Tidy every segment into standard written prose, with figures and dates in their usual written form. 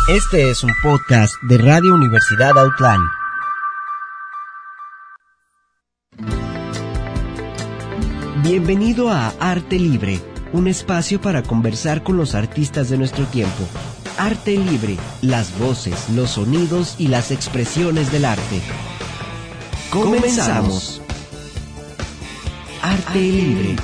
Este es un podcast de Radio Universidad Autlán. Bienvenido a Arte Libre, un espacio para conversar con los artistas de nuestro tiempo. Arte Libre, las voces, los sonidos y las expresiones del arte. Comenzamos. Arte Libre.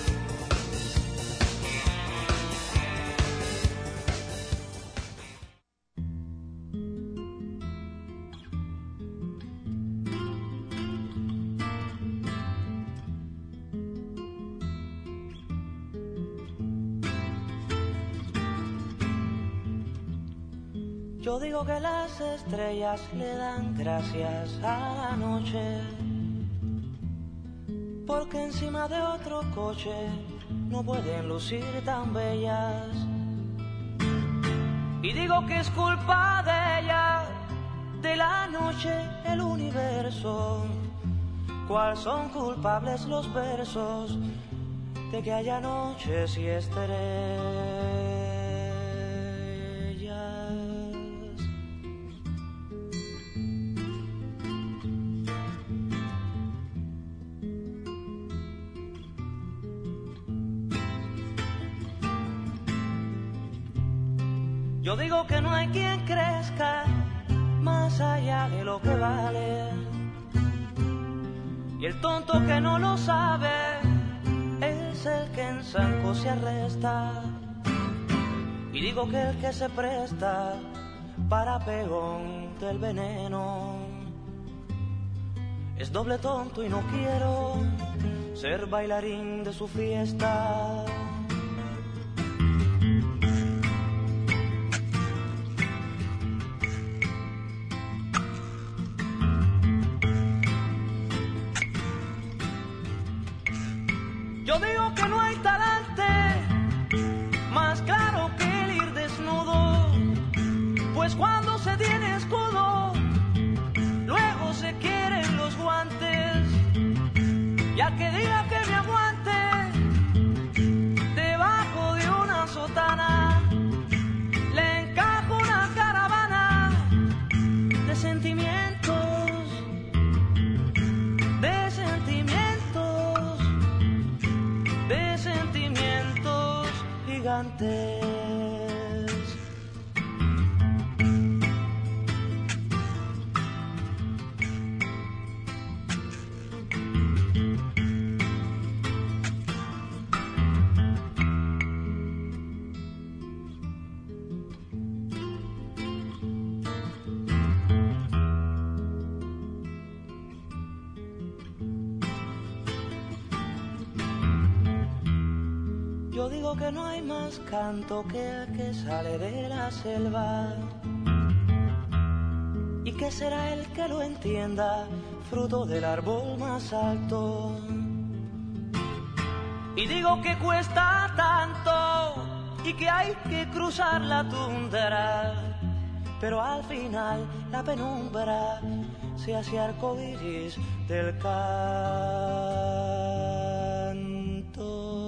Yo digo que las estrellas le dan gracias a la noche, porque encima de otro coche no pueden lucir tan bellas. Y digo que es culpa de ella, de la noche, el universo. ¿Cuál son culpables los versos de que haya noches y estrellas? Yo digo que no hay quien crezca más allá de lo que vale, y el tonto que no lo sabe es el que en zanco se arresta. Y digo que el que se presta para pegón del veneno es doble tonto, y no quiero ser bailarín de su fiesta. Yo digo que no hay talante más claro que el ir desnudo, pues cuando se tiene escudo, luego se quieren los guantes. Y al que diga que me aguante debajo de una sotana, le encajo una caravana de sentimientos, de sentimientos, de sentimientos gigantes. Yo digo que no hay más canto que el que sale de la selva, y que será el que lo entienda, fruto del árbol más alto. Y digo que cuesta tanto y que hay que cruzar la tundra, pero al final la penumbra se hace arcoíris del canto.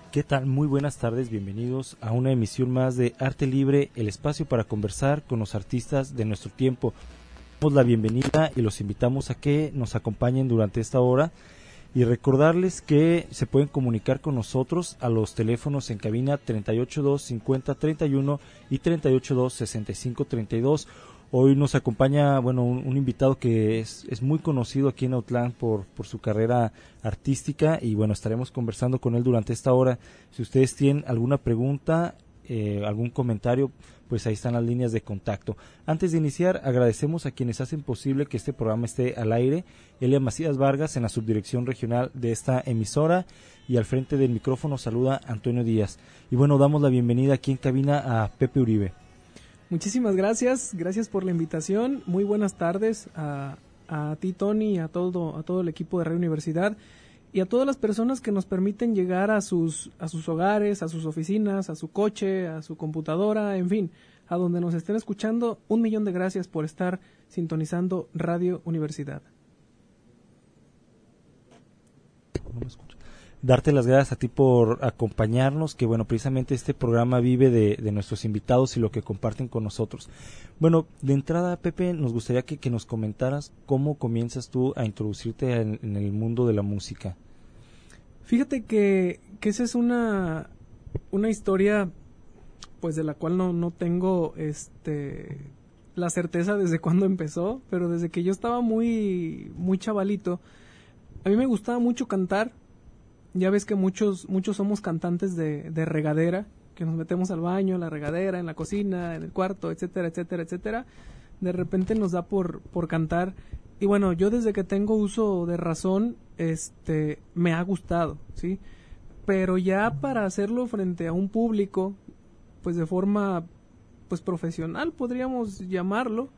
¿Qué tal? Muy buenas tardes, bienvenidos a una emisión más de Arte Libre, el espacio para conversar con los artistas de nuestro tiempo. Damos la bienvenida y los invitamos a que nos acompañen durante esta hora y recordarles que se pueden comunicar con nosotros a los teléfonos en cabina 382-5031 y 382-6532. Hoy nos acompaña, un invitado que es muy conocido aquí en Autlán por su carrera artística y estaremos conversando con él durante esta hora. Si ustedes tienen alguna pregunta, algún comentario, pues ahí están las líneas de contacto. Antes de iniciar, agradecemos a quienes hacen posible que este programa esté al aire. Elia Macías Vargas en la subdirección regional de esta emisora y al frente del micrófono saluda Antonio Díaz. Y damos la bienvenida aquí en cabina a Pepe Uribe. Muchísimas gracias por la invitación. Muy buenas tardes a ti, Tony, a todo el equipo de Radio Universidad y a todas las personas que nos permiten llegar a sus hogares, a sus oficinas, a su coche, a su computadora, en fin, a donde nos estén escuchando. 1,000,000 de gracias por estar sintonizando Radio Universidad. No me escucho. Darte las gracias a ti por acompañarnos, que precisamente este programa vive de nuestros invitados y lo que comparten con nosotros. De entrada, Pepe, nos gustaría que nos comentaras cómo comienzas tú a introducirte en el mundo de la música. Fíjate que esa es una historia pues de la cual no tengo la certeza desde cuándo empezó, pero desde que yo estaba muy chavalito, a mí me gustaba mucho cantar. Ya ves que muchos somos cantantes de regadera, que nos metemos al baño, en la regadera, en la cocina, en el cuarto, etcétera, etcétera, etcétera. De repente nos da por cantar. Y yo desde que tengo uso de razón, me ha gustado, ¿sí? Pero ya para hacerlo frente a un público, pues de forma pues profesional, podríamos llamarlo,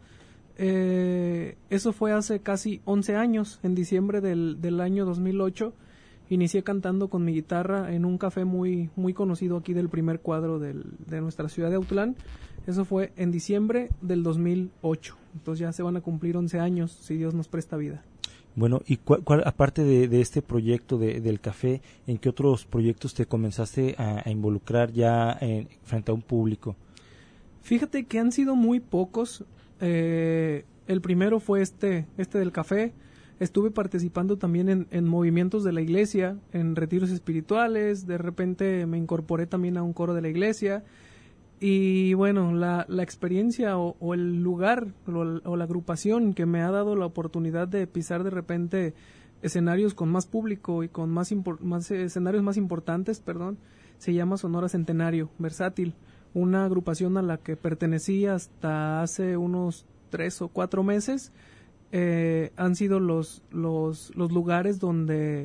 eso fue hace casi 11 años, en diciembre del año 2008. Inicié cantando con mi guitarra en un café muy conocido aquí del primer cuadro de nuestra ciudad de Autlán. Eso fue en diciembre del 2008. Entonces ya se van a cumplir 11 años, si Dios nos presta vida. ¿Y cuál aparte de este proyecto del café, en qué otros proyectos te comenzaste a involucrar ya frente a un público? Fíjate que han sido muy pocos. El primero fue este del café. Estuve participando también en movimientos de la iglesia, en retiros espirituales. De repente me incorporé también a un coro de la iglesia. Y la experiencia o el lugar o la agrupación que me ha dado la oportunidad de pisar de repente escenarios con más público y con más escenarios más importantes, se llama Sonora Centenario Versátil, una agrupación a la que pertenecí hasta hace unos 3 o 4 meses. Han sido los lugares donde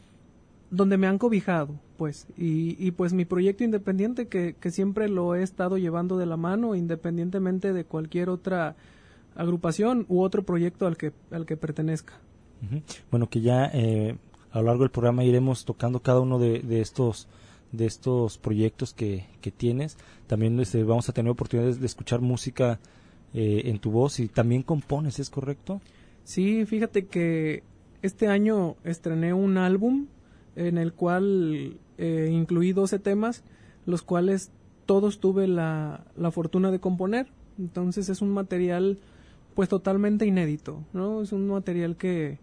me han cobijado, pues, y pues mi proyecto independiente que siempre lo he estado llevando de la mano, independientemente de cualquier otra agrupación u otro proyecto al que pertenezca. Uh-huh. Que ya a lo largo del programa iremos tocando cada uno de estos proyectos que tienes. También vamos a tener oportunidades de escuchar música en tu voz, y también compones, ¿es correcto? Sí, fíjate que este año estrené un álbum en el cual incluí 12 temas, los cuales todos tuve la fortuna de componer. Entonces es un material pues totalmente inédito, ¿no? Es un material que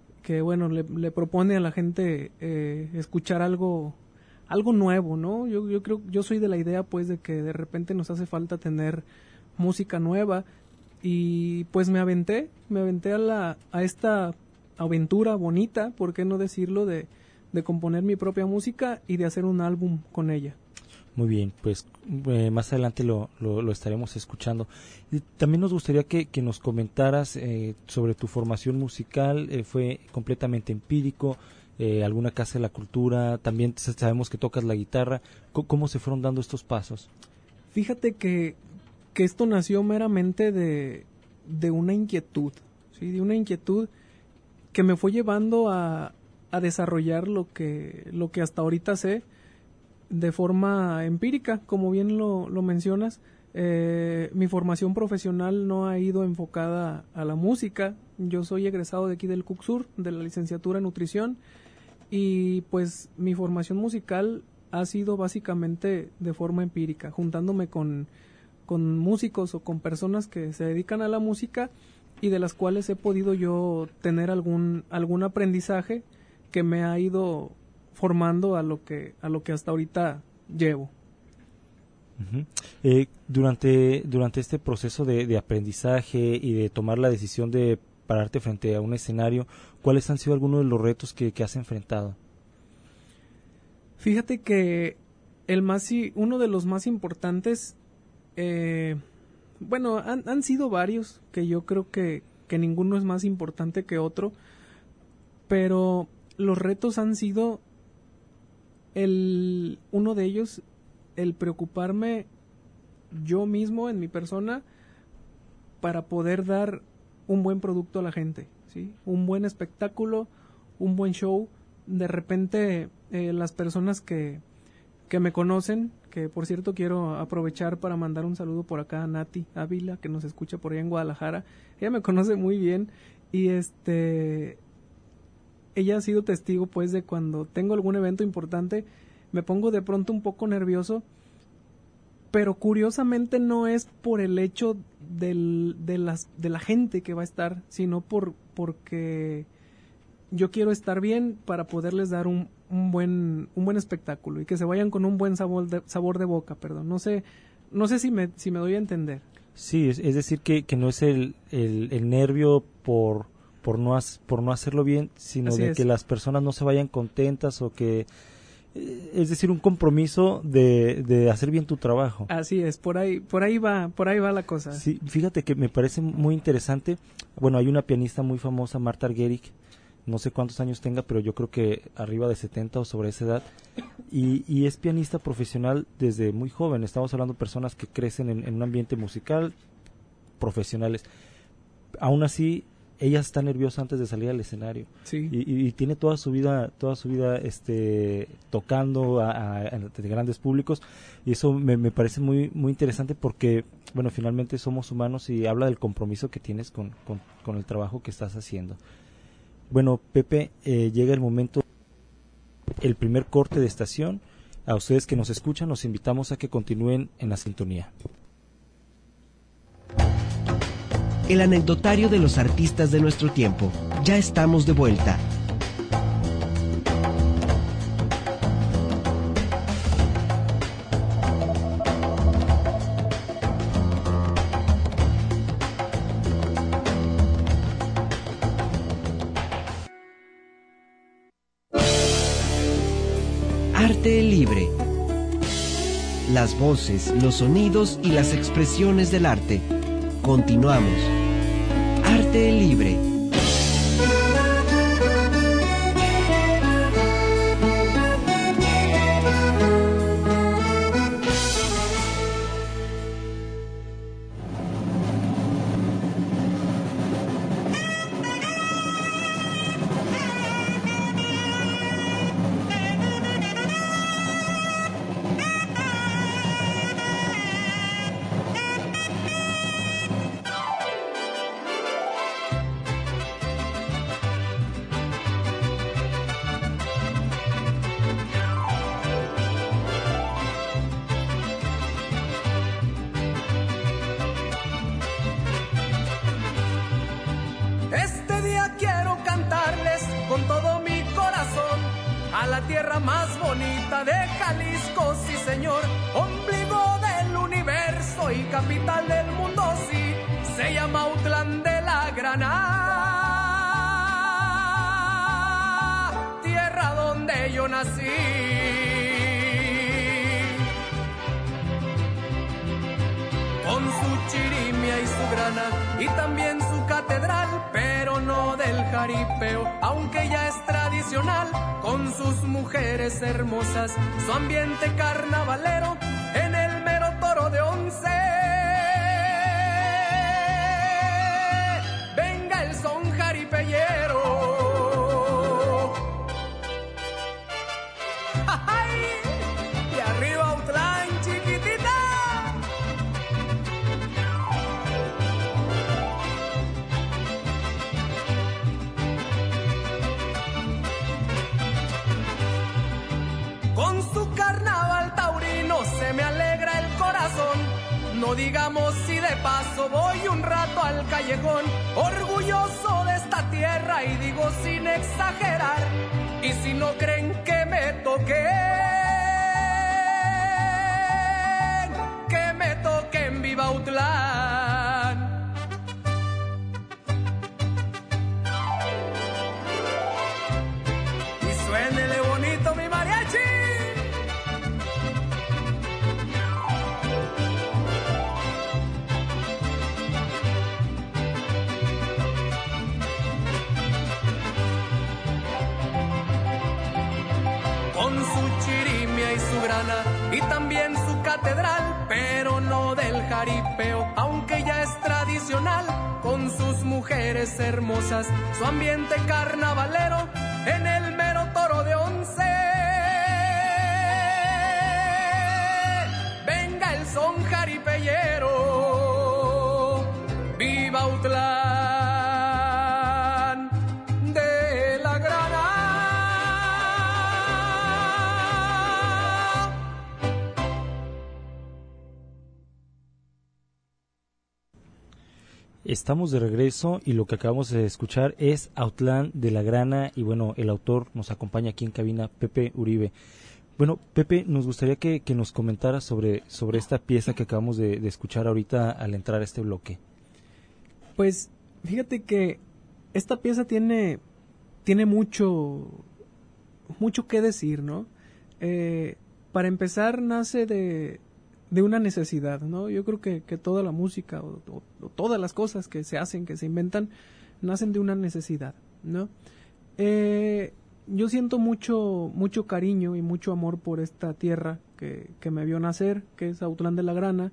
le propone a la gente escuchar algo nuevo, ¿no? Yo soy de la idea pues de que de repente nos hace falta tener música nueva, y pues me aventé a esta aventura bonita, por qué no decirlo, de componer mi propia música y de hacer un álbum con ella. Muy bien, pues más adelante lo estaremos escuchando. Y también nos gustaría que nos comentaras sobre tu formación musical. ¿Fue completamente empírico? ¿Alguna casa de la cultura? También sabemos que tocas la guitarra. ¿Cómo se fueron dando estos pasos? Fíjate que esto nació meramente de una inquietud, ¿sí? De una inquietud que me fue llevando a desarrollar lo que hasta ahorita sé de forma empírica, como bien lo mencionas. Mi formación profesional no ha ido enfocada a la música. Yo soy egresado de aquí del CUCSUR, de la licenciatura en nutrición, y pues mi formación musical ha sido básicamente de forma empírica, juntándome con músicos o con personas que se dedican a la música y de las cuales he podido yo tener algún aprendizaje que me ha ido formando a lo que hasta ahorita llevo. Uh-huh. Durante este proceso de aprendizaje y de tomar la decisión de pararte frente a un escenario, ¿cuáles han sido algunos de los retos que has enfrentado? Fíjate que uno de los más importantes, han sido varios, que yo creo que ninguno es más importante que otro, pero los retos han sido uno de ellos, el preocuparme yo mismo en mi persona para poder dar un buen producto a la gente, ¿sí? Un buen espectáculo, un buen show. De repente las personas que me conocen, que por cierto quiero aprovechar para mandar un saludo por acá a Nati Ávila, que nos escucha por allá en Guadalajara. Ella me conoce muy bien y ella ha sido testigo pues de cuando tengo algún evento importante me pongo de pronto un poco nervioso, pero curiosamente no es por el hecho de la gente que va a estar, sino porque yo quiero estar bien para poderles dar un buen espectáculo y que se vayan con un buen sabor de boca, perdón. No sé si me doy a entender. Sí, es decir que no es el nervio por no hacerlo bien, sino Así de es. que las personas no se vayan contentas o que... Es decir, un compromiso de hacer bien tu trabajo. Así es, por ahí va la cosa. Sí, fíjate que me parece muy interesante. Bueno, hay una pianista muy famosa, Marta Argerich, no sé cuántos años tenga, pero yo creo que arriba de 70 o sobre esa edad, y es pianista profesional desde muy joven. Estamos hablando de personas que crecen en un ambiente musical, profesionales. Aún así, ella está nerviosa antes de salir al escenario. Sí. Y tiene toda su vida tocando ante grandes públicos, y eso me parece muy muy interesante porque, bueno, finalmente somos humanos y habla del compromiso que tienes con el trabajo que estás haciendo. Bueno, Pepe, llega el momento, el primer corte de estación. A ustedes que nos escuchan, los invitamos a que continúen en la sintonía. El anecdotario de los artistas de nuestro tiempo. Ya estamos de vuelta. Arte libre. Las voces, los sonidos y las expresiones del arte. Continuamos. Arte libre. Este día quiero cantarles con todo mi corazón a la tierra más bonita de Jalisco, sí señor, ombligo del universo y capital del mundo, sí, se llama Autlán de la Grana, tierra donde yo nací. Con su chirimia y su grana y también su catedral, pero no del jaripeo, aunque ya es tradicional, con sus mujeres hermosas, su ambiente carnavalero, en el mero toro de once. Venga el son jaripeyero. ¡Ay! Y arriba Autlán, chiquitita. Con su carnaval No digamos si de paso voy un rato al callejón, orgulloso de esta tierra y digo sin exagerar. Y si no creen que me toquen Viva Autlán. Y suénele bonito mi mariachi. Con su chirimia y su grana y también su catedral, pero no del jaripeo, aunque ya es tradicional, con sus mujeres hermosas, su ambiente carnavalero, en el mero toro de once. Venga el son jaripeyero, viva Autlán. Estamos de regreso y lo que acabamos de escuchar es Autlán de la Grana y bueno, el autor nos acompaña aquí en cabina, Pepe Uribe. Bueno, Pepe, nos gustaría que nos comentara sobre esta pieza que acabamos de escuchar ahorita al entrar a este bloque. Pues fíjate que esta pieza tiene mucho que decir, ¿no? Para empezar, nace de una necesidad, ¿no? Yo creo que toda la música o todas las cosas que se hacen, que se inventan, nacen de una necesidad, ¿no? Yo siento mucho cariño y mucho amor por esta tierra que me vio nacer, que es Autlán de la Grana,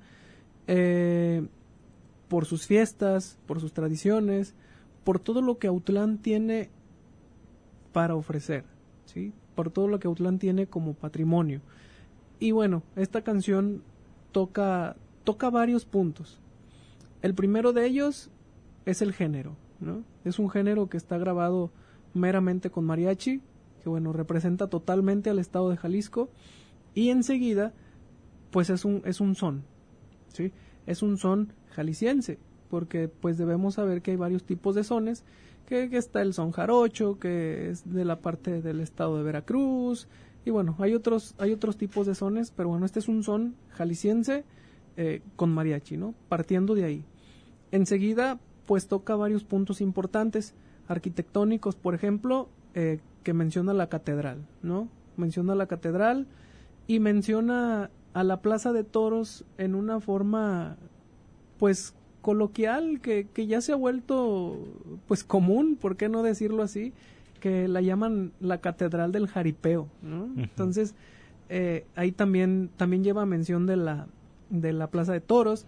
por sus fiestas, por sus tradiciones, por todo lo que Autlán tiene para ofrecer, ¿sí? Por todo lo que Autlán tiene como patrimonio. Y bueno, esta canción toca varios puntos. El primero de ellos es el género, ¿no? Es un género que está grabado meramente con mariachi, que bueno, representa totalmente al estado de Jalisco, y enseguida, pues es un son, ¿sí? Es un son jalisciense, porque pues debemos saber que hay varios tipos de sones, que está el son jarocho, que es de la parte del estado de Veracruz, y bueno, hay otros tipos de sones, pero bueno, este es un son jalisciense con mariachi, ¿no? Partiendo de ahí. Enseguida, pues toca varios puntos importantes, arquitectónicos, por ejemplo, que menciona la catedral, ¿no? Menciona la catedral y menciona a la Plaza de Toros en una forma, pues, coloquial, que ya se ha vuelto, pues, común, ¿por qué no decirlo así?, que la llaman la Catedral del Jaripeo, ¿no? Uh-huh. Entonces, ahí también lleva mención de la Plaza de Toros.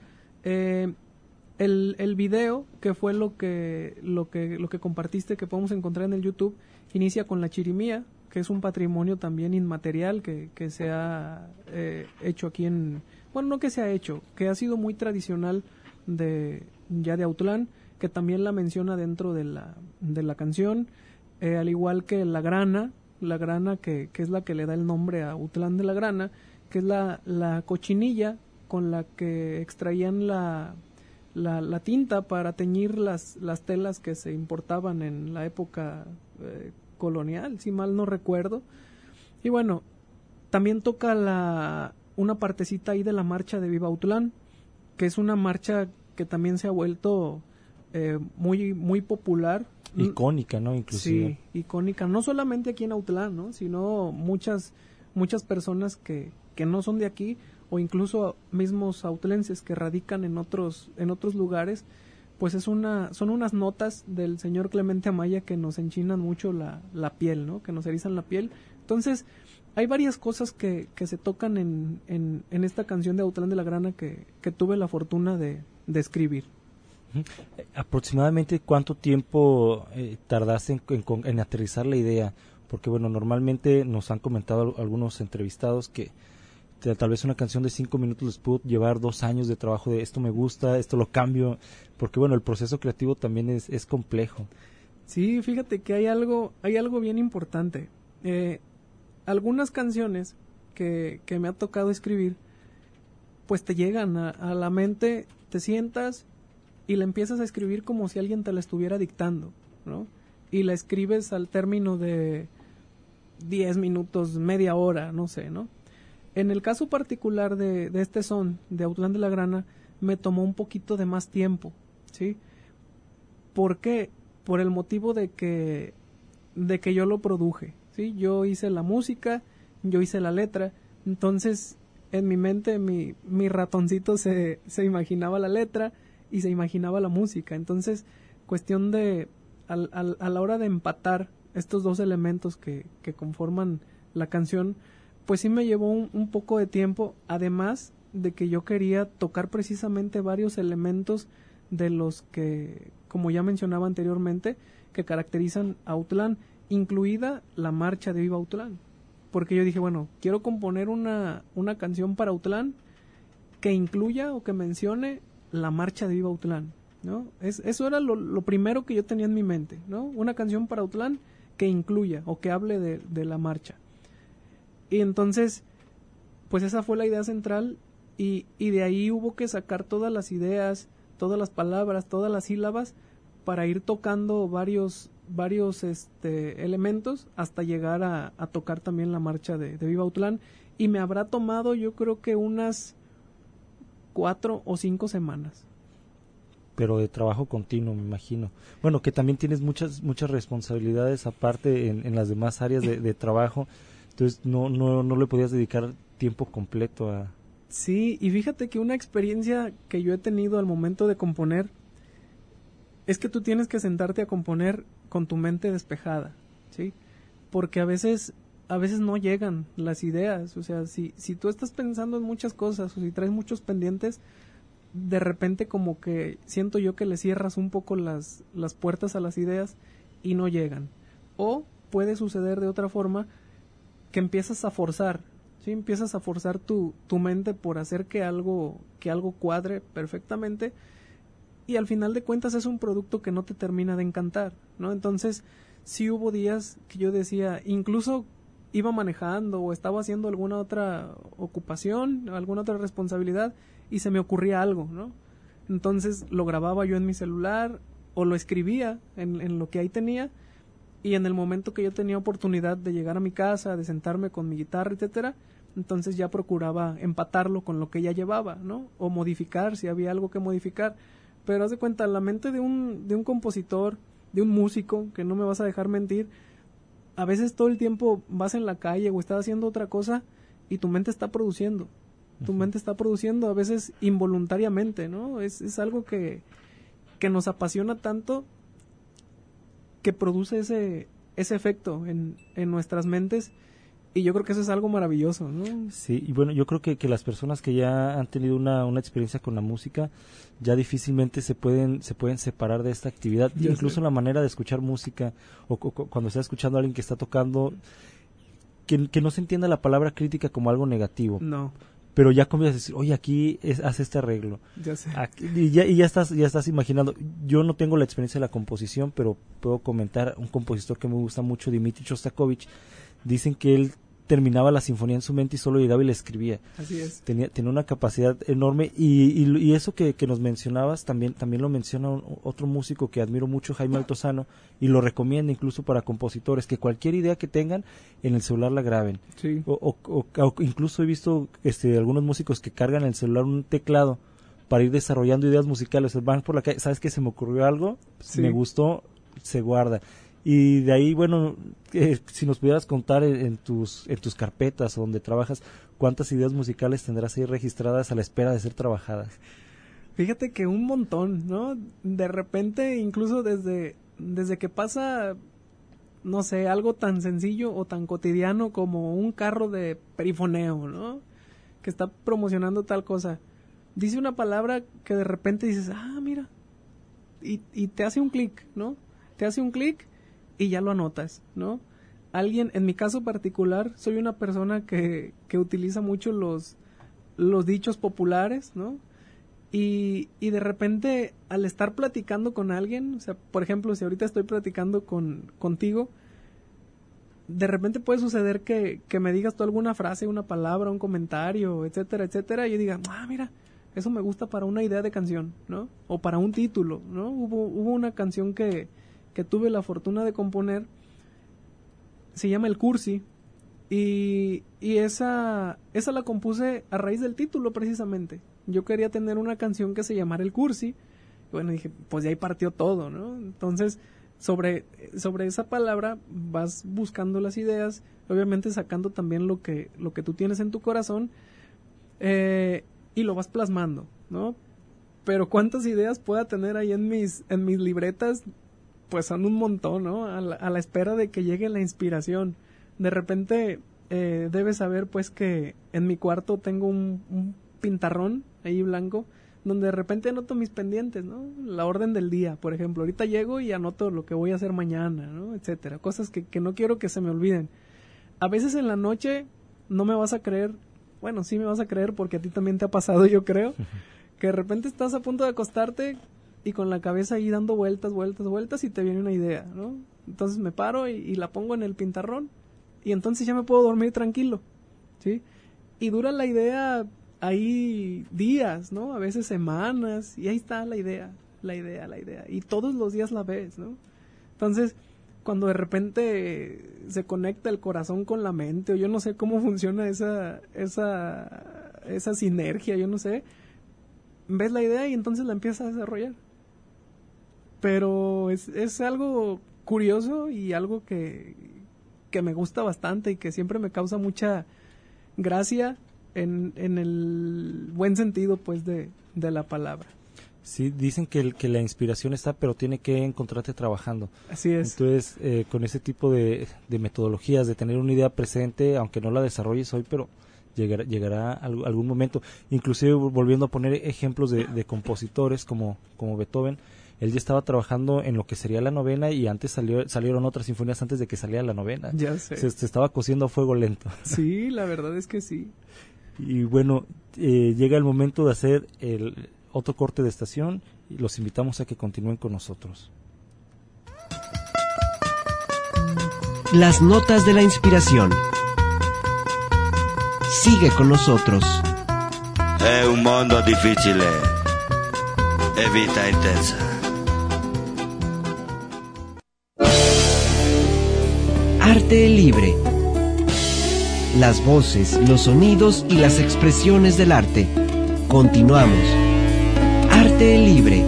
El video, que fue lo que compartiste, que podemos encontrar en el YouTube, inicia con la chirimía, que es un patrimonio también inmaterial que se ha hecho aquí bueno, no que se ha hecho, que ha sido muy tradicional de Autlán, que también la menciona dentro de la canción, al igual que la grana que es la que le da el nombre a Autlán de la Grana, que es la cochinilla con la que extraían la tinta para teñir las telas que se importaban en la época colonial, si mal no recuerdo. Y bueno, también toca una partecita ahí de la marcha de Viva Autlán, que es una marcha que también se ha vuelto muy, muy popular. Icónica, ¿no? Inclusive. Sí, icónica, no solamente aquí en Autlán, ¿no? Sino muchas personas que no son de aquí, o incluso mismos autlenses que radican en otros lugares, pues son unas notas del señor Clemente Amaya que nos enchinan mucho la piel, ¿no? Que nos erizan la piel. Entonces, hay varias cosas que se tocan en esta canción de Autlán de la Grana que tuve la fortuna de escribir. ¿Aproximadamente cuánto tiempo tardaste en aterrizar la idea? Porque bueno, normalmente nos han comentado algunos entrevistados que tal vez una canción de 5 minutos les pudo llevar 2 años de trabajo, de esto me gusta, esto lo cambio, porque bueno, el proceso creativo también es complejo. Sí, fíjate que hay algo bien importante. Algunas canciones que me ha tocado escribir, pues te llegan a la mente, te sientas y la empiezas a escribir como si alguien te la estuviera dictando, ¿no? Y la escribes al término de 10 minutos, media hora, no sé, ¿no? En el caso particular de este son, de Autlán de la Grana, me tomó un poquito de más tiempo, ¿sí? ¿Por qué? Por el motivo de que yo lo produje, ¿sí? Yo hice la música, yo hice la letra, entonces en mi mente mi ratoncito se imaginaba la letra y se imaginaba la música, entonces cuestión de a la hora de empatar estos dos elementos que conforman la canción, pues sí me llevó un poco de tiempo, además de que yo quería tocar precisamente varios elementos de los que, como ya mencionaba anteriormente, que caracterizan a Autlán, incluida la marcha de Viva Autlán. Porque yo dije, bueno, quiero componer una canción para Autlán que incluya o que mencione la marcha de Viva Autlán, ¿no? Eso era lo primero que yo tenía en mi mente, ¿no? Una canción para Autlán que incluya o que hable de la marcha. Y entonces, pues esa fue la idea central y de ahí hubo que sacar todas las ideas, todas las palabras, todas las sílabas para ir tocando varios elementos hasta llegar a tocar también la marcha de Viva Autlán, y me habrá tomado yo creo que unas 4 o 5 semanas. Pero de trabajo continuo, me imagino. Bueno, que también tienes muchas responsabilidades aparte en las demás áreas de trabajo, entonces no le podías dedicar tiempo completo a... Sí, y fíjate que una experiencia que yo he tenido al momento de componer es que tú tienes que sentarte a componer con tu mente despejada, ¿sí? Porque a veces no llegan las ideas, o sea, si tú estás pensando en muchas cosas o si traes muchos pendientes, de repente como que siento yo que le cierras un poco las puertas a las ideas y no llegan. O puede suceder de otra forma que empiezas a forzar, ¿sí? Empiezas a forzar tu mente por hacer que algo cuadre perfectamente y al final de cuentas es un producto que no te termina de encantar, ¿no? Entonces sí hubo días que yo decía, incluso iba manejando o estaba haciendo alguna otra ocupación, alguna otra responsabilidad y se me ocurría algo, ¿no? Entonces lo grababa yo en mi celular o lo escribía en lo que ahí tenía, y en el momento que yo tenía oportunidad de llegar a mi casa, de sentarme con mi guitarra, etcétera, entonces ya procuraba empatarlo con lo que ya llevaba, ¿no? O modificar si había algo que modificar. Pero haz de cuenta, la mente de un compositor, de un músico, que no me vas a dejar mentir, a veces todo el tiempo vas en la calle o estás haciendo otra cosa y tu mente está produciendo. Tu mente está produciendo a veces involuntariamente, ¿no? Es algo que nos apasiona tanto que produce ese efecto en nuestras mentes, y yo creo que eso es algo maravilloso, ¿no? Sí, y bueno, yo creo que las personas que ya han tenido una experiencia con la música ya difícilmente se pueden separar de esta actividad. Incluso la manera de escuchar música o cuando estás escuchando a alguien que está tocando, que no se entienda la palabra crítica como algo negativo. No. Pero ya comienzas a decir, oye, aquí hace este arreglo. Ya sé. Aquí, y ya estás imaginando. Yo no tengo la experiencia de la composición, pero puedo comentar un compositor que me gusta mucho, Dmitri Shostakovich. Dicen que él terminaba la sinfonía en su mente y solo llegaba y la escribía. Así es. Tenía una capacidad enorme, y eso que nos mencionabas también lo menciona otro músico que admiro mucho, Jaime Altozano, y lo recomienda incluso para compositores, que cualquier idea que tengan en el celular la graben. Sí. O incluso he visto algunos músicos que cargan en el celular un teclado para ir desarrollando ideas musicales. Van por la calle, ¿sabes qué? Se me ocurrió algo, sí, me gustó, se guarda. Y de ahí, bueno, si nos pudieras contar en tus carpetas donde trabajas, ¿cuántas ideas musicales tendrás ahí registradas a la espera de ser trabajadas? Fíjate que un montón, ¿no? De repente, incluso desde que pasa, no sé, algo tan sencillo o tan cotidiano como un carro de perifoneo, ¿no? Que está promocionando tal cosa. Dice una palabra que de repente dices, mira, y te hace un clic, ¿no? Te hace un clic y ya lo anotas, ¿no? Alguien, en mi caso particular, soy una persona que utiliza mucho los dichos populares, ¿no? Y de repente, al estar platicando con alguien, o sea, por ejemplo, si ahorita estoy platicando contigo, de repente puede suceder que me digas tú alguna frase, una palabra, un comentario, etcétera, etcétera, y yo diga, mira, eso me gusta para una idea de canción, ¿no? O para un título, ¿no? Hubo una canción que tuve la fortuna de componer, se llama El Cursi, y esa la compuse a raíz del título precisamente. Yo quería tener una canción que se llamara El Cursi, y bueno, dije, pues de ahí partió todo, ¿no? Entonces, sobre esa palabra vas buscando las ideas, obviamente sacando también lo que tú tienes en tu corazón, y lo vas plasmando, ¿no? Pero cuántas ideas pueda tener ahí en mis libretas, pues son un montón, ¿no? A la espera de que llegue la inspiración. De repente debes saber pues que en mi cuarto tengo un pintarrón ahí blanco, donde de repente anoto mis pendientes, ¿no? La orden del día, por ejemplo. Ahorita llego y anoto lo que voy a hacer mañana, ¿no? Etcétera. Cosas que no quiero que se me olviden. A veces en la noche no me vas a creer, bueno, sí me vas a creer porque a ti también te ha pasado, yo creo, que de repente estás a punto de acostarte y con la cabeza ahí dando vueltas y te viene una idea, ¿no? Entonces me paro y la pongo en el pintarrón y entonces ya me puedo dormir tranquilo, ¿sí? Y dura la idea ahí días, ¿no? A veces semanas, y ahí está la idea, y todos los días la ves, ¿no? Entonces, cuando de repente se conecta el corazón con la mente, o yo no sé cómo funciona esa sinergia, yo no sé, ves la idea y entonces la empiezas a desarrollar. Pero es algo curioso y algo que me gusta bastante y que siempre me causa mucha gracia en el buen sentido pues de la palabra. Sí, dicen que la inspiración está, pero tiene que encontrarte trabajando. Así es. Entonces, con ese tipo de metodologías, de tener una idea presente, aunque no la desarrolles hoy, pero llegará algún momento. Inclusive, volviendo a poner ejemplos de compositores como Beethoven, él ya estaba trabajando en lo que sería la novena y antes salieron otras sinfonías antes de que saliera la novena. Ya sé. Se estaba cociendo a fuego lento. Sí, la verdad es que sí. Y bueno, llega el momento de hacer otro corte de estación y los invitamos a que continúen con nosotros. Las notas de la inspiración. Sigue con nosotros. È un mondo difficile e vita intensa. Arte libre. Las voces, los sonidos y las expresiones del arte. Continuamos. Arte libre.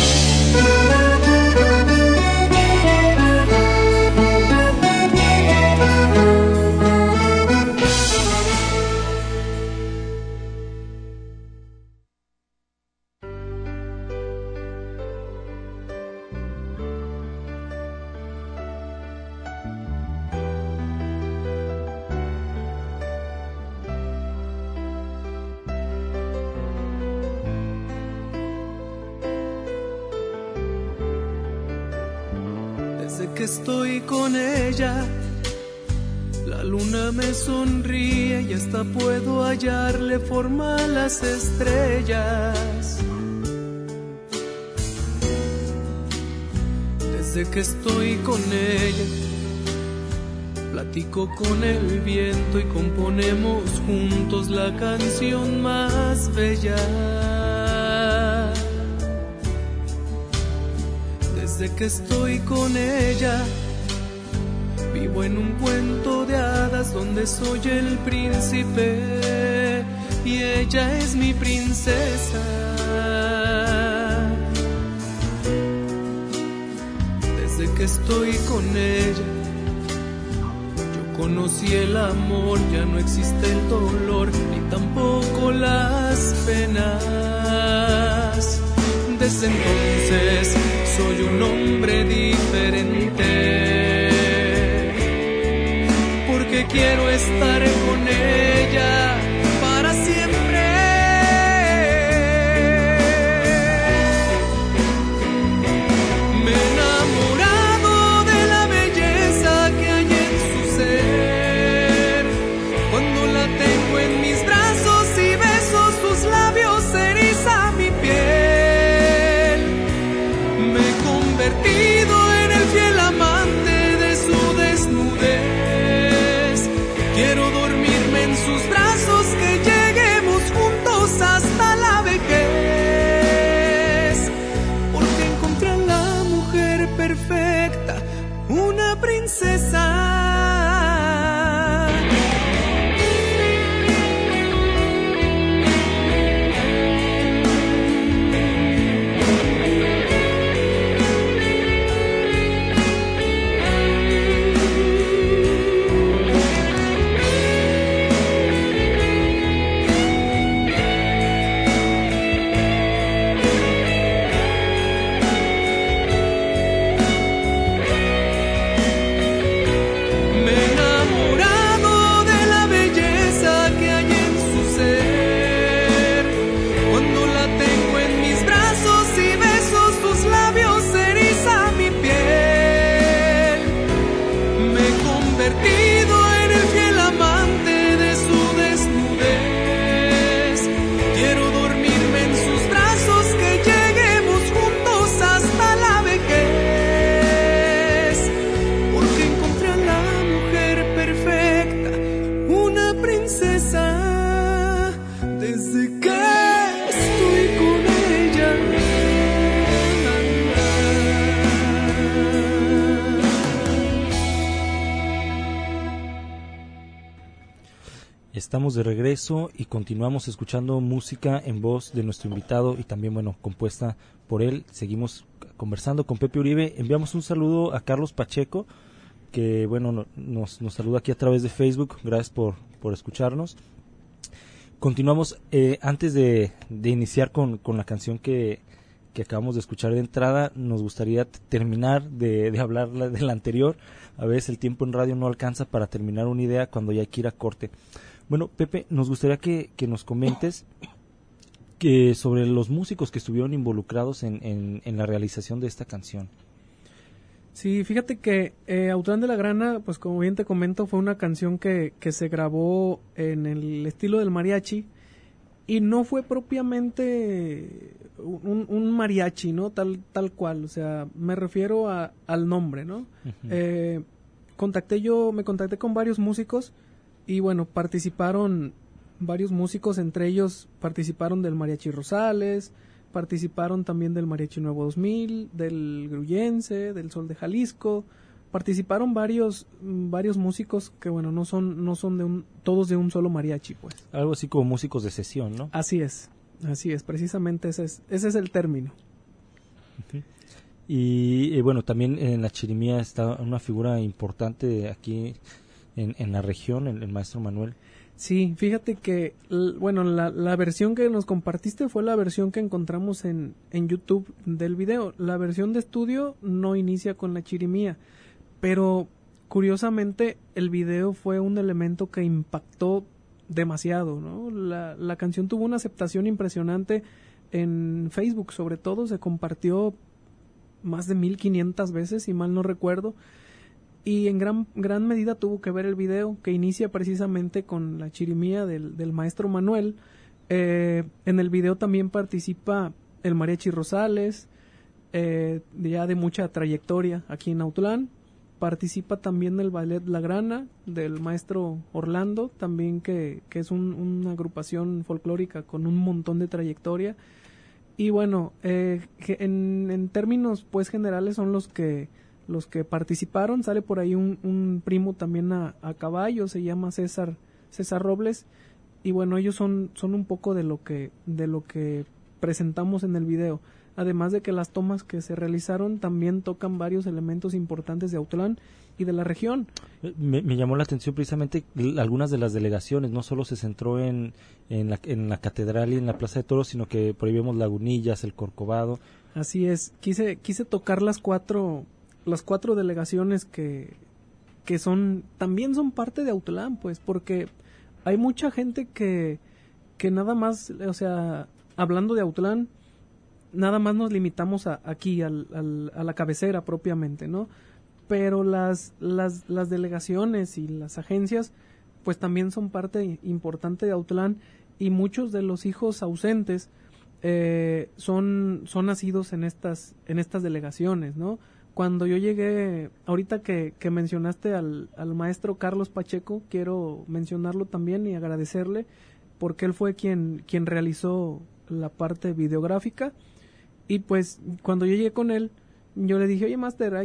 Que estoy con ella, la luna me sonríe y hasta puedo hallarle forma a las estrellas. Desde que estoy con ella, platico con el viento y componemos juntos la canción más bella. Desde que estoy con ella, vivo en un cuento de hadas donde soy el príncipe y ella es mi princesa. Desde que estoy con ella, yo conocí el amor, ya no existe el dolor ni tampoco las penas. Desde entonces soy un hombre diferente, porque quiero estar con ella para siempre. Me he enamorado de la belleza que hay en su ser, cuando la tengo en mis brazos y beso sus labios, se eriza mi piel. Convertido en el fiel amante de su desnudez. convertido en el fiel amante de su desnudez. Quiero dormirme en sus brazos, que lleguemos juntos hasta la vejez, porque encontré a la mujer perfecta, una princesa, desde que estoy con ella. Estamos de regreso y continuamos escuchando música en voz de nuestro invitado y también, bueno, compuesta por él. Seguimos conversando con Pepe Uribe. Enviamos un saludo a Carlos Pacheco, que, bueno, nos saluda aquí a través de Facebook. Gracias por escucharnos. Continuamos. Antes de iniciar con la canción que acabamos de escuchar de entrada, nos gustaría terminar de hablar de la anterior. A veces el tiempo en radio no alcanza para terminar una idea cuando ya hay que ir a corte. Bueno, Pepe, nos gustaría que nos comentes sobre los músicos que estuvieron involucrados en la realización de esta canción. Sí, fíjate que Autlán de la Grana, pues como bien te comento, fue una canción que se grabó en el estilo del mariachi y no fue propiamente un mariachi, ¿no? Tal cual, o sea, me refiero al nombre, ¿no? Uh-huh. Me contacté con varios músicos y bueno, participaron varios músicos, entre ellos participaron del Mariachi Rosales, participaron también del Mariachi Nuevo 2000, del Gruyense, del Sol de Jalisco, participaron varios músicos que bueno, no son todos de un solo mariachi, pues. Algo así como músicos de sesión, ¿no? Así es, precisamente ese es el término. Uh-huh. Y bueno, también en la chirimía está una figura importante aquí en la región, el maestro Manuel. Sí, fíjate que, bueno, la versión que nos compartiste fue la versión que encontramos en YouTube del video. La versión de estudio no inicia con la chirimía, pero curiosamente el video fue un elemento que impactó demasiado, ¿no? La canción tuvo una aceptación impresionante en Facebook, sobre todo, se compartió más de 1500 veces, si mal no recuerdo. Y en gran medida tuvo que ver el video, que inicia precisamente con la chirimía del maestro Manuel. En el video también participa el Mariachi Rosales, ya de mucha trayectoria aquí en Autlán. Participa también el Ballet La Grana, del maestro Orlando, también que es una agrupación folclórica con un montón de trayectoria. Y bueno, en términos pues generales son los que participaron. Sale por ahí un primo también a caballo, se llama César Robles, y bueno, ellos son un poco de lo que presentamos en el video, además de que las tomas que se realizaron también tocan varios elementos importantes de Autlán y de la región. Me llamó la atención precisamente algunas de las delegaciones, no solo se centró en la catedral y en la Plaza de Toros, sino que por ahí vemos Lagunillas, el Corcovado. Así es, quise tocar las cuatro delegaciones que también son parte de Autlán, pues, porque hay mucha gente que nada más, o sea, hablando de Autlán, nada más nos limitamos aquí a la cabecera propiamente, ¿no? Pero las delegaciones y las agencias, pues también son parte importante de Autlán, y muchos de los hijos ausentes son nacidos en estas delegaciones, ¿no? Cuando yo llegué, ahorita que mencionaste al maestro Carlos Pacheco, quiero mencionarlo también y agradecerle, porque él fue quien realizó la parte videográfica. Y pues cuando yo llegué con él, yo le dije, oye, máster,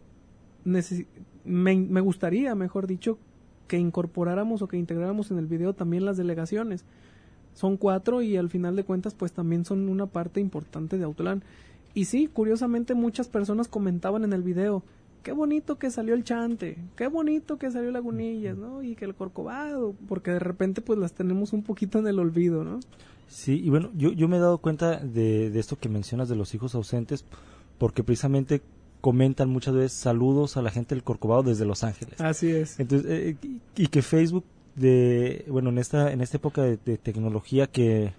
me gustaría, mejor dicho, que incorporáramos o que integráramos en el video también las delegaciones. Son 4 y al final de cuentas pues también son una parte importante de Autlán. Y sí, curiosamente muchas personas comentaban en el video, qué bonito que salió el Chante, qué bonito que salió Lagunillas, ¿no? Y que el Corcovado, porque de repente pues las tenemos un poquito en el olvido, ¿no? Sí, y bueno, yo me he dado cuenta de esto que mencionas de los hijos ausentes, porque precisamente comentan muchas veces saludos a la gente del Corcovado desde Los Ángeles. Así es. Entonces, y que Facebook, en esta época de tecnología que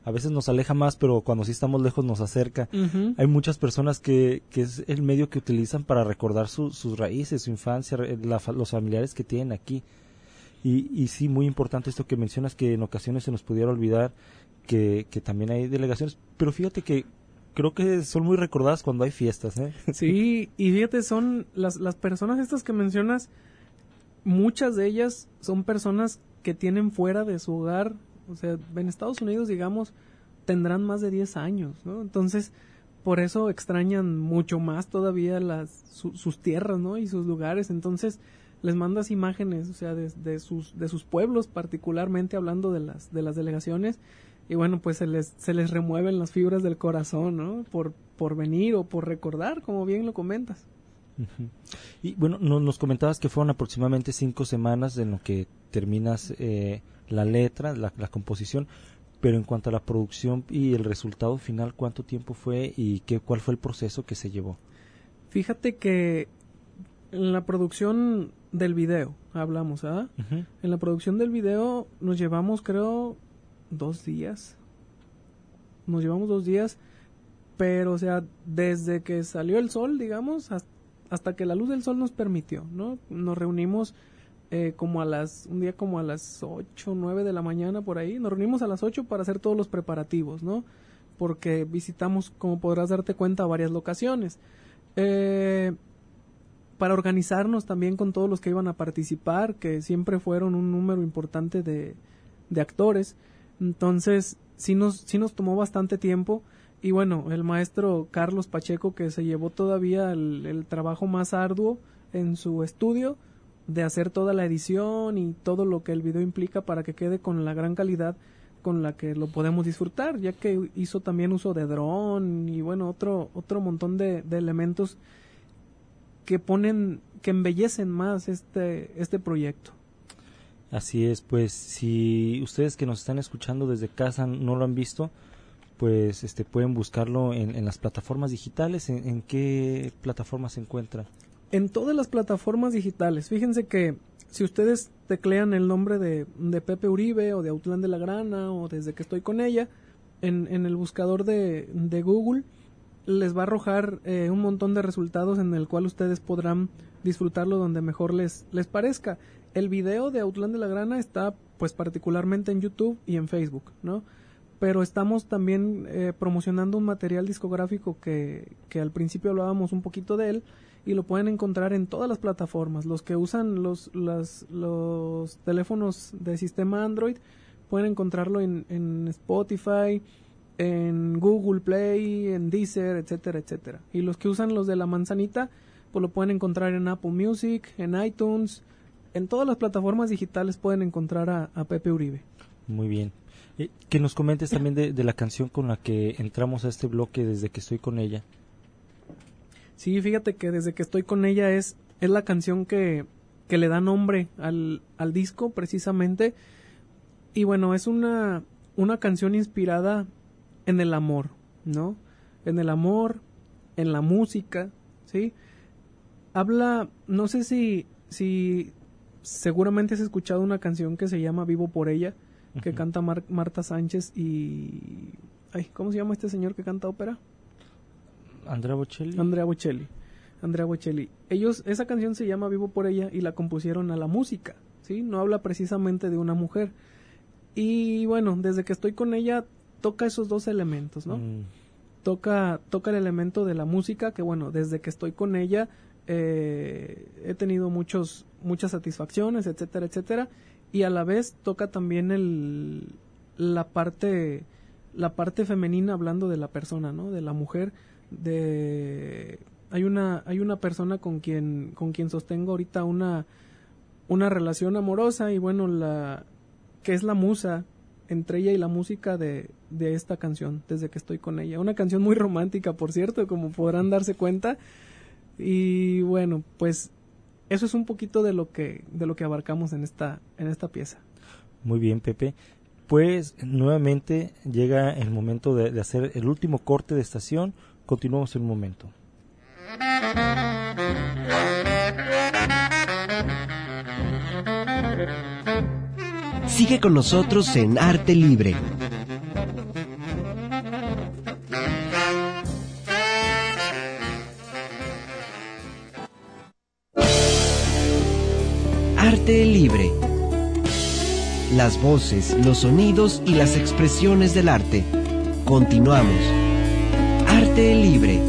a veces nos aleja más, pero cuando sí estamos lejos nos acerca. Ujú. Hay muchas personas que es el medio que utilizan para recordar sus raíces, su infancia, los familiares que tienen aquí. Y sí, muy importante esto que mencionas, que en ocasiones se nos pudiera olvidar que también hay delegaciones, pero fíjate que creo que son muy recordadas cuando hay fiestas, ¿eh? Sí, y fíjate, son las personas estas que mencionas, muchas de ellas son personas que tienen fuera de su hogar, o sea, en Estados Unidos, digamos, tendrán más de 10 años, ¿no? Entonces, por eso extrañan mucho más todavía sus tierras, ¿no? Y sus lugares. Entonces, les mandas imágenes, o sea, de sus pueblos, particularmente hablando de las delegaciones, y bueno, pues se les remueven las fibras del corazón, ¿no? Por venir o por recordar, como bien lo comentas. Ujú. Y bueno, nos comentabas que fueron aproximadamente 5 semanas en lo que terminas la letra, la composición, pero en cuanto a la producción y el resultado final, ¿cuánto tiempo fue y cuál fue el proceso que se llevó? Fíjate que en la producción del video, hablamos, ¿ah? Ujú. En la producción del video nos llevamos, creo, 2 días. Nos llevamos 2 días, pero, o sea, desde que salió el sol, digamos, hasta que la luz del sol nos permitió, ¿no? Nos reunimos un día como a las 8, 9 de la mañana, por ahí. Nos reunimos a las 8 para hacer todos los preparativos, ¿no? Porque visitamos, como podrás darte cuenta, varias locaciones. Para organizarnos también con todos los que iban a participar, que siempre fueron un número importante de actores. Entonces, sí nos tomó bastante tiempo. Y bueno, el maestro Carlos Pacheco, que se llevó todavía el trabajo más arduo en su estudio, de hacer toda la edición y todo lo que el video implica para que quede con la gran calidad con la que lo podemos disfrutar, ya que hizo también uso de dron y bueno, otro montón de elementos que embellecen más este proyecto. Así es, pues si ustedes que nos están escuchando desde casa no lo han visto, pues pueden buscarlo en las plataformas digitales. ¿En qué plataformas se encuentra? En todas las plataformas digitales. Fíjense que si ustedes teclean el nombre de Pepe Uribe o de Autlán de la Grana o Desde que estoy con ella en el buscador de Google, les va a arrojar un montón de resultados en el cual ustedes podrán disfrutarlo donde mejor les parezca. El video de Autlán de la Grana está pues particularmente en YouTube y en Facebook, ¿no? Pero estamos también promocionando un material discográfico que al principio hablábamos un poquito de él, y lo pueden encontrar en todas las plataformas. Los que usan los teléfonos de sistema Android pueden encontrarlo en Spotify, en Google Play, en Deezer, etcétera, etcétera. Y los que usan los de la manzanita, pues lo pueden encontrar en Apple Music, en iTunes, en todas las plataformas digitales pueden encontrar a Pepe Uribe. Muy bien. Que nos comentes también de la canción con la que entramos a este bloque, Desde que estoy con ella. Sí, fíjate que Desde que estoy con ella es la canción que le da nombre al disco, precisamente. Y bueno, es una canción inspirada en el amor, ¿no? En el amor, en la música, ¿sí? Habla, no sé si seguramente has escuchado una canción que se llama Vivo por ella, que canta Marta Sánchez y... ¿cómo se llama este señor que canta ópera? Andrea Bocelli. Andrea Bocelli. Esa canción se llama Vivo por ella y la compusieron a la música, ¿sí? No habla precisamente de una mujer. Y bueno, Desde que estoy con ella toca esos dos elementos, ¿no? Toca el elemento de la música, que bueno, desde que estoy con ella he tenido muchas satisfacciones, etcétera, etcétera. Y a la vez toca también la parte femenina, hablando de la persona, ¿no? De la mujer. Hay una persona con quien sostengo ahorita una relación amorosa, y bueno, que es la musa entre ella y la música de esta canción, Desde que estoy con ella. Una canción muy romántica, por cierto, como podrán darse cuenta. Y bueno, pues eso es un poquito de lo que abarcamos en esta pieza. Muy bien, Pepe. Pues nuevamente llega el momento de hacer el último corte de estación. Continuamos en un momento. Sigue con nosotros en Arte Libre. Arte Libre. Las voces, los sonidos y las expresiones del arte. Continuamos. Arte Libre.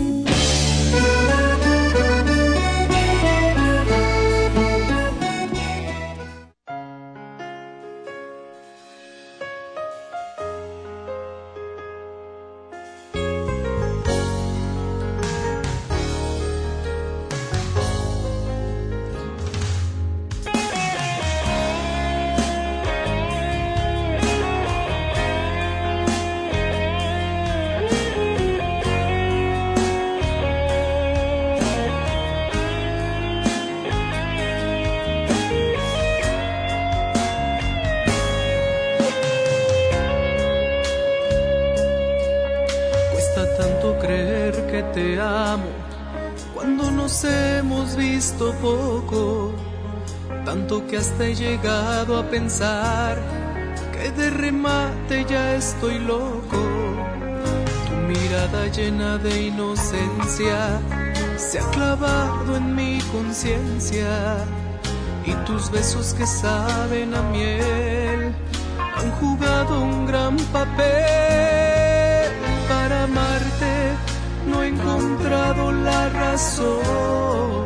Te amo cuando nos hemos visto poco, tanto que hasta he llegado a pensar que de remate ya estoy loco. Tu mirada llena de inocencia se ha clavado en mi conciencia, y tus besos que saben a miel han jugado un gran papel. Para amarte no he encontrado la razón.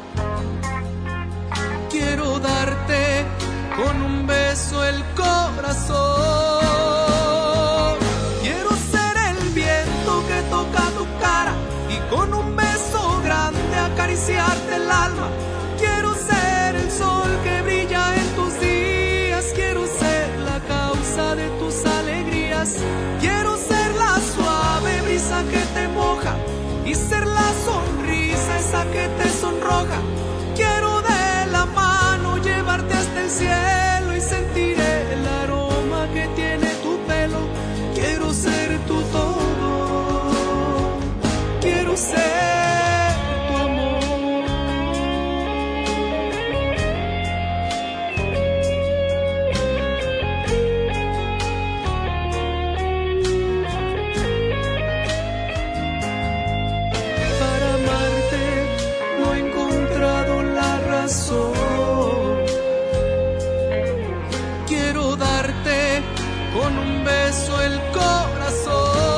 Quiero darte con un beso el corazón. Quiero ser el viento que toca tu cara y con un beso grande acariciarte el alma. Quiero ser el sol que brilla en tus días. Quiero ser la causa de tus alegrías. Quiero ser la suave brisa que te moja y ser la sonrisa esa que te sonroja. Quiero de la mano llevarte hasta el cielo y sentiré el aroma que tiene tu pelo. Quiero ser tu todo. Quiero ser tu amor. Quiero darte con un beso el corazón.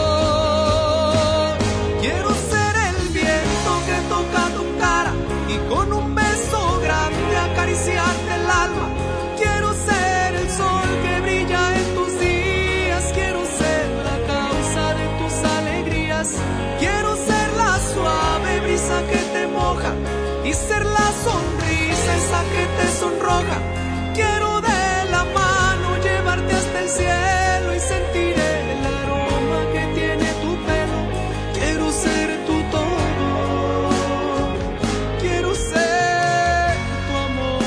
Quiero ser el viento que toca tu cara y con un beso grande acariciarte el alma. Quiero ser el sol que brilla en tus días. Quiero ser la causa de tus alegrías. Quiero ser la suave brisa que te moja y ser la sonrisa esa que te sonroja. Quiero de la mano llevarte hasta el cielo y sentiré el aroma que tiene tu pelo. Quiero ser tu todo. Quiero ser tu amor.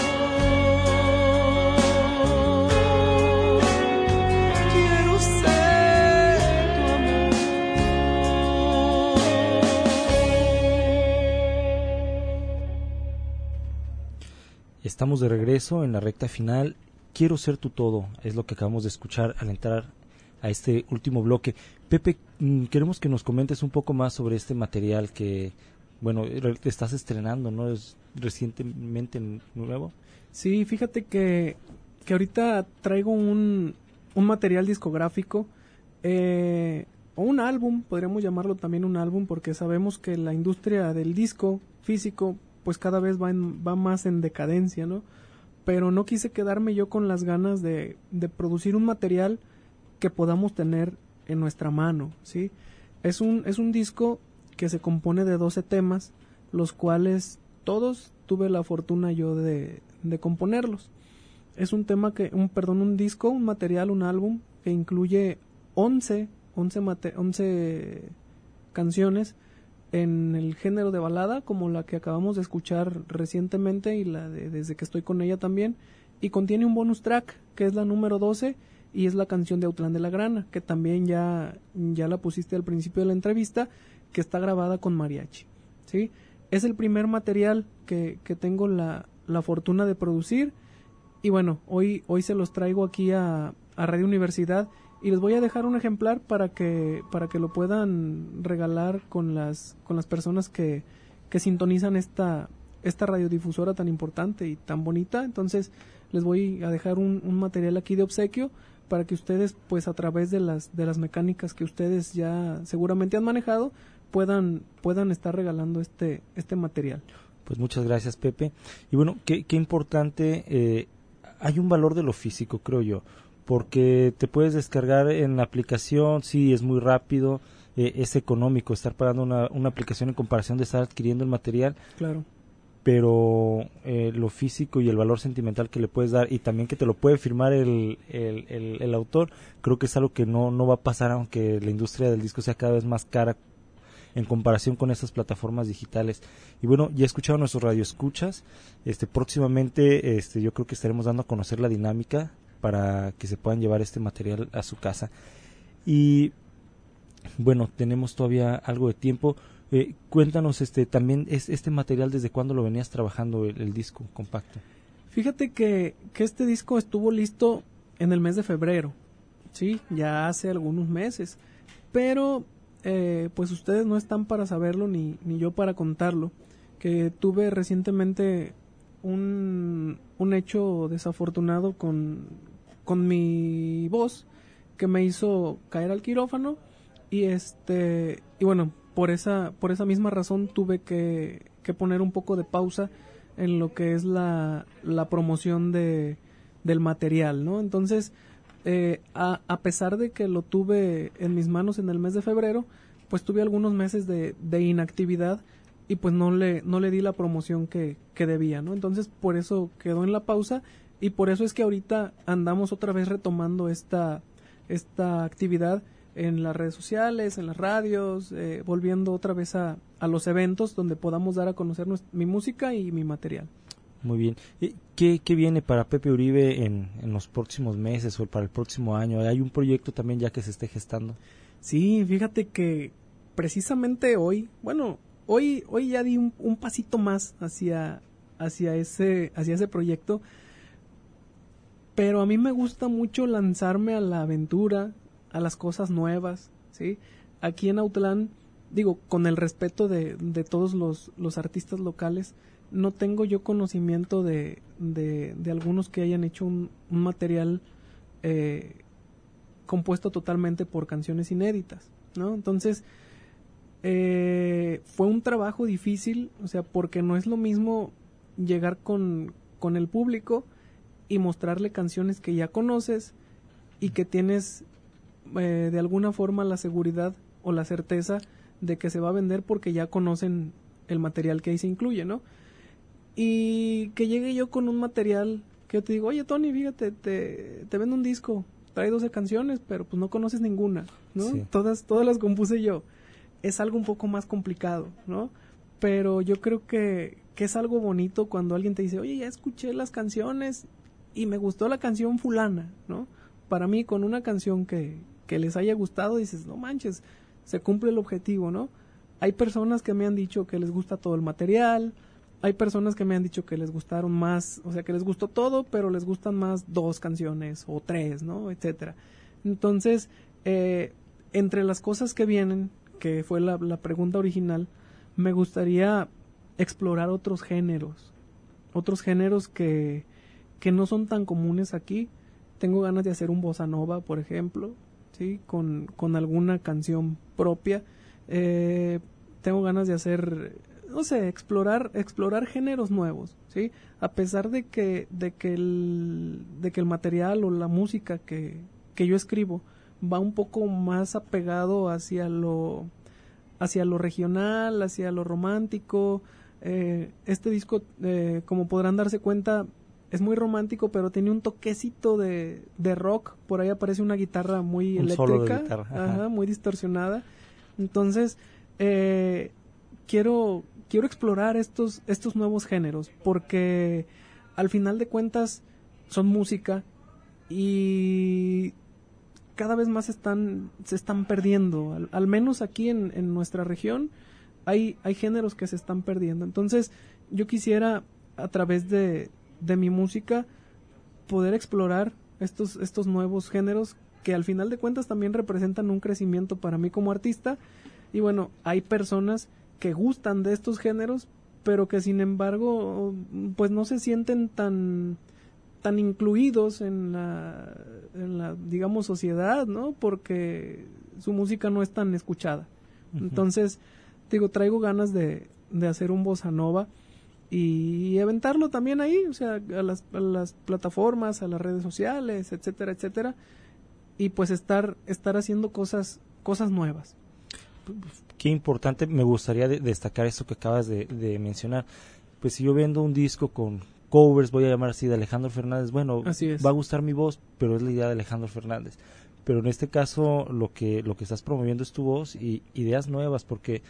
Quiero ser tu amor. Estamos de regreso en la recta final. Quiero ser tu todo, es lo que acabamos de escuchar al entrar a este último bloque. Pepe, queremos que nos comentes un poco más sobre este material que, bueno, te estás estrenando, ¿no? Es recientemente nuevo. Sí, fíjate que ahorita traigo un material discográfico, o un álbum, podríamos llamarlo también un álbum, porque sabemos que la industria del disco físico pues cada vez va más en decadencia, ¿no? Pero no quise quedarme yo con las ganas de producir un material que podamos tener en nuestra mano, ¿sí? Es un disco que se compone de 12 temas, los cuales todos tuve la fortuna yo de componerlos. Es un disco, un material, un álbum que incluye 11 canciones en el género de balada, como la que acabamos de escuchar recientemente y la de Desde que estoy con ella también, y contiene un bonus track que es la número 12 y es la canción de Autlán de la Grana, que también ya la pusiste al principio de la entrevista, que está grabada con mariachi, ¿sí? Es el primer material que tengo la fortuna de producir, y bueno, hoy se los traigo aquí a Radio Universidad, y les voy a dejar un ejemplar para que lo puedan regalar con las personas que sintonizan esta esta radiodifusora tan importante y tan bonita. Entonces les voy a dejar un material aquí de obsequio para que ustedes, pues a través de las mecánicas que ustedes ya seguramente han manejado, puedan estar regalando este material. Pues muchas gracias, Pepe. Y bueno, qué importante, hay un valor de lo físico, creo yo, porque te puedes descargar en la aplicación, sí, es muy rápido, es económico estar pagando una aplicación en comparación de estar adquiriendo el material. Claro. Pero lo físico y el valor sentimental que le puedes dar, y también que te lo puede firmar el autor, creo que es algo que no va a pasar, aunque la industria del disco sea cada vez más cara en comparación con estas plataformas digitales. Y bueno, ya he escuchado a nuestros radioescuchas, próximamente yo creo que estaremos dando a conocer la dinámica para que se puedan llevar este material a su casa. Y bueno, tenemos todavía algo de tiempo. Cuéntanos también este material, ¿desde cuándo lo venías trabajando, el disco compacto? Fíjate que este disco estuvo listo en el mes de febrero, sí, ya hace algunos meses, pero pues ustedes no están para saberlo ni yo para contarlo, que tuve recientemente un hecho desafortunado con mi voz, que me hizo caer al quirófano, y bueno, por esa misma razón tuve que poner un poco de pausa en lo que es la promoción del material, ¿no? Entonces, a pesar de que lo tuve en mis manos en el mes de febrero, pues tuve algunos meses de inactividad y pues no le di la promoción que debía, ¿no? Entonces, por eso quedó en la pausa, y por eso es que ahorita andamos otra vez retomando esta actividad en las redes sociales, en las radios, volviendo otra vez a los eventos donde podamos dar a conocer mi música y mi material. Muy bien. ¿Qué viene para Pepe Uribe en los próximos meses o para el próximo año? ¿Hay un proyecto también ya que se esté gestando? Sí, fíjate que precisamente hoy ya di un pasito más hacia ese proyecto, pero a mí me gusta mucho lanzarme a la aventura, a las cosas nuevas, ¿sí? Aquí en Autlán, digo, con el respeto de todos los artistas locales, no tengo yo conocimiento de algunos que hayan hecho un material compuesto totalmente por canciones inéditas, ¿no? Entonces, fue un trabajo difícil, o sea, porque no es lo mismo llegar con el público y mostrarle canciones que ya conoces y que tienes de alguna forma la seguridad o la certeza de que se va a vender porque ya conocen el material que ahí se incluye, ¿no? Y que llegue yo con un material que yo te digo, oye Tony, fíjate, te vendo un disco, trae 12 canciones, pero pues no conoces ninguna, ¿no? Sí. Todas las compuse yo. Es algo un poco más complicado, ¿no? Pero yo creo que es algo bonito cuando alguien te dice, oye, ya escuché las canciones y me gustó la canción fulana, ¿no? Para mí, con una canción que les haya gustado, dices, no manches, se cumple el objetivo, ¿no? Hay personas que me han dicho que les gusta todo el material, hay personas que me han dicho que les gustaron más, o sea, que les gustó todo, pero les gustan más 2 canciones o 3, ¿no? Etcétera. Entonces, entre las cosas que vienen, que fue la pregunta original, me gustaría explorar otros géneros que no son tan comunes aquí. Tengo ganas de hacer un bossa nova, por ejemplo, ¿sí? Con alguna canción propia. Tengo ganas de hacer, no sé, explorar géneros nuevos, ¿sí? A pesar de que el material o la música que yo escribo va un poco más apegado hacia lo regional, hacia lo romántico. Este disco, como podrán darse cuenta, es muy romántico, pero tiene un toquecito de rock. Por ahí aparece una guitarra muy eléctrica, solo de guitarra. Ajá, muy distorsionada. Entonces, quiero explorar estos nuevos géneros, porque al final de cuentas son música y cada vez más se están perdiendo. Al menos aquí en nuestra región hay géneros que se están perdiendo. Entonces, yo quisiera, a través de mi música, poder explorar estos nuevos géneros que al final de cuentas también representan un crecimiento para mí como artista. Y bueno, hay personas que gustan de estos géneros, pero que sin embargo pues no se sienten tan incluidos en la digamos sociedad, ¿no? Porque su música no es tan escuchada. Uh-huh. Entonces, digo, traigo ganas de hacer un bossa nova y aventarlo también ahí, o sea, a las plataformas, a las redes sociales, etcétera, etcétera, y pues estar haciendo cosas nuevas. Qué importante, me gustaría destacar esto que acabas de mencionar. Pues si yo vendo un disco con covers, voy a llamar así, de Alejandro Fernández, bueno, va a gustar mi voz, pero es la idea de Alejandro Fernández. Pero en este caso lo que estás promoviendo es tu voz y ideas nuevas, porque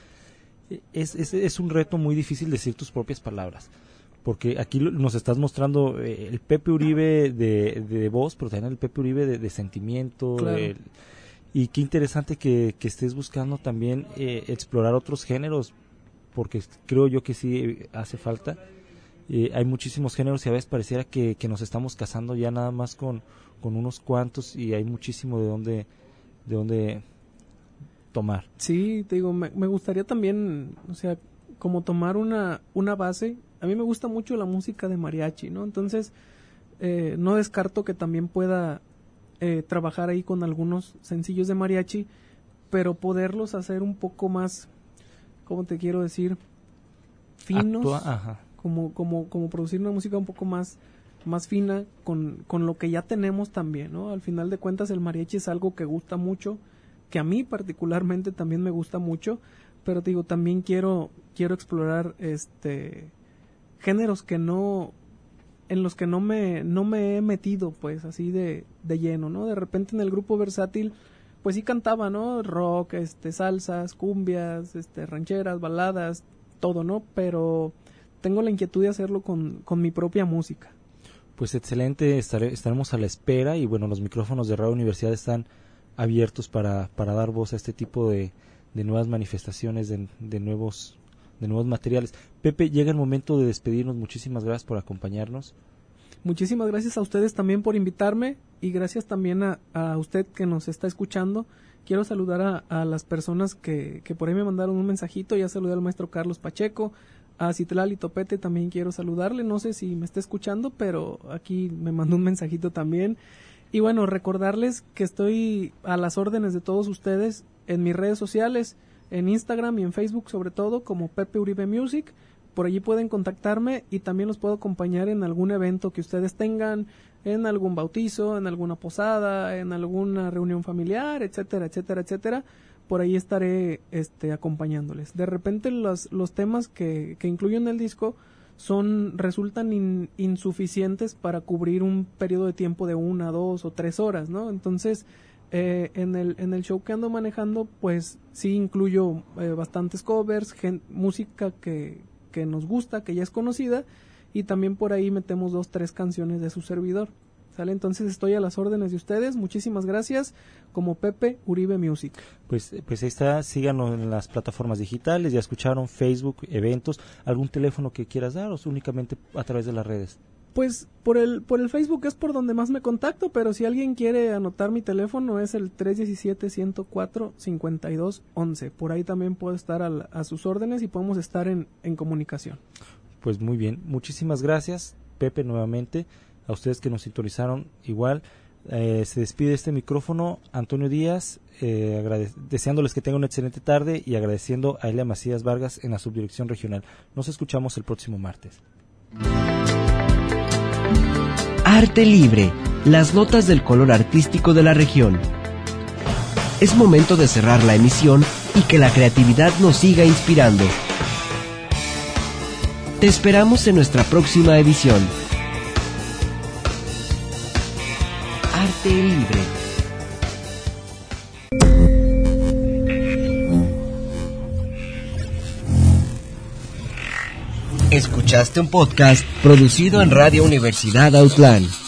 es un reto muy difícil decir tus propias palabras, porque aquí nos estás mostrando el Pepe Uribe de voz, pero también el Pepe Uribe de sentimiento. Claro. Y qué interesante que estés buscando también explorar otros géneros, porque creo yo que sí hace falta. Hay muchísimos géneros y a veces pareciera que nos estamos casando ya nada más con unos cuantos, y hay muchísimo de dónde tomar. Sí, te digo, me gustaría también, o sea, como tomar una base. A mí me gusta mucho la música de mariachi, ¿no? Entonces, no descarto que también pueda trabajar ahí con algunos sencillos de mariachi, pero poderlos hacer un poco más, ¿cómo te quiero decir? Finos. Ajá. Como producir una música un poco más fina con lo que ya tenemos también, ¿no? Al final de cuentas el mariachi es algo que gusta mucho, que a mí particularmente también me gusta mucho, pero te digo, también quiero explorar géneros en los que no me he metido pues así de lleno, ¿no? De repente en el grupo Versátil pues sí cantaba, ¿no? Rock, salsas, cumbias, rancheras, baladas, todo, ¿no? Pero tengo la inquietud de hacerlo con mi propia música. Pues excelente, estaremos a la espera, y bueno, los micrófonos de Radio Universidad están abiertos para dar voz a este tipo de nuevas manifestaciones, de nuevos materiales. Pepe, llega el momento de despedirnos. Muchísimas gracias por acompañarnos. Muchísimas gracias a ustedes también por invitarme, y gracias también a usted que nos está escuchando. Quiero saludar a las personas que por ahí me mandaron un mensajito. Ya saludé al maestro Carlos Pacheco, a Citlali Topete también quiero saludarle, no sé si me está escuchando, pero aquí me mandó un mensajito también. Y bueno, recordarles que estoy a las órdenes de todos ustedes en mis redes sociales, en Instagram y en Facebook sobre todo, como Pepe Uribe Music. Por allí pueden contactarme y también los puedo acompañar en algún evento que ustedes tengan, en algún bautizo, en alguna posada, en alguna reunión familiar, etcétera, etcétera, etcétera. Por ahí estaré acompañándoles. De repente los temas que incluyo en el disco resultan insuficientes para cubrir un periodo de tiempo de 1, 2 o 3 horas, ¿no? Entonces, en el show que ando manejando, pues sí incluyo bastantes covers, música que nos gusta, que ya es conocida, y también por ahí metemos 2, 3 canciones de su servidor. ¿Sale? Entonces estoy a las órdenes de ustedes. Muchísimas gracias, como Pepe Uribe Music. Pues ahí está, síganos en las plataformas digitales. Ya escucharon, Facebook, eventos. ¿Algún teléfono que quieras dar o únicamente a través de las redes? Pues por el Facebook es por donde más me contacto, pero si alguien quiere anotar mi teléfono es el 317-104-5211. Por ahí también puedo estar a sus órdenes y podemos estar en comunicación. Pues muy bien, muchísimas gracias, Pepe, nuevamente. A ustedes que nos sintonizaron igual, se despide este micrófono Antonio Díaz, deseándoles que tengan una excelente tarde y agradeciendo a Elia Macías Vargas en la subdirección regional. Nos escuchamos el próximo martes. Arte Libre, las notas del color artístico de la región. Es momento de cerrar la emisión y que la creatividad nos siga inspirando. Te esperamos en nuestra próxima edición. Arte Libre. Escuchaste un podcast producido en Radio Universidad Autlán.